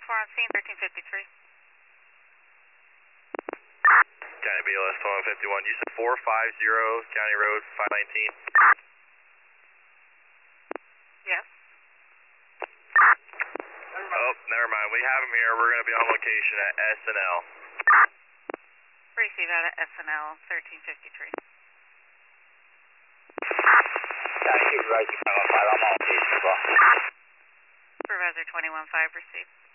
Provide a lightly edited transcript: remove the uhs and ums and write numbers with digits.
on scene, 1353. County BLS 2151. You said 450 County Road 519. Yes. Oh, never mind. We have him here. We're going to be on location at SNL. Receive out at SNL 1353. County Supervisor 215, I'm on location as well. Supervisor 215, receive.